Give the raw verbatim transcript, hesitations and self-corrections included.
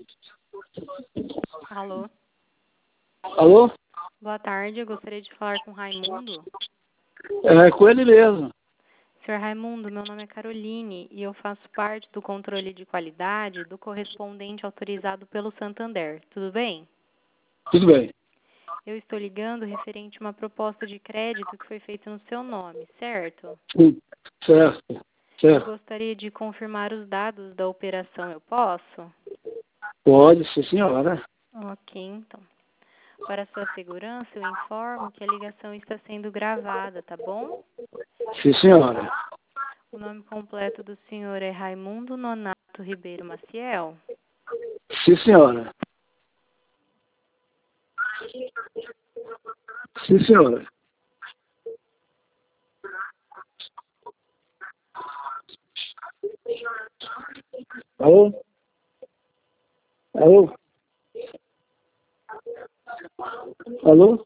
Alô? Alô? Boa tarde, eu gostaria de falar com o Raimundo. É com ele mesmo. senhor Raimundo, meu nome é Caroline e eu faço parte do controle de qualidade do correspondente autorizado pelo Santander. Tudo bem? Tudo bem. Eu estou ligando referente a uma proposta de crédito que foi feita no seu nome, certo? Sim, certo. Eu Certo. gostaria de confirmar os dados da operação, eu posso? Pode, sim, senhora. Ok, então. Para sua segurança, eu informo que a ligação está sendo gravada, tá bom? Sim, senhora. O nome completo do senhor é Raimundo Nonato Ribeiro Maciel? Sim, senhora. Sim, senhora. Alô? Alô? Alô?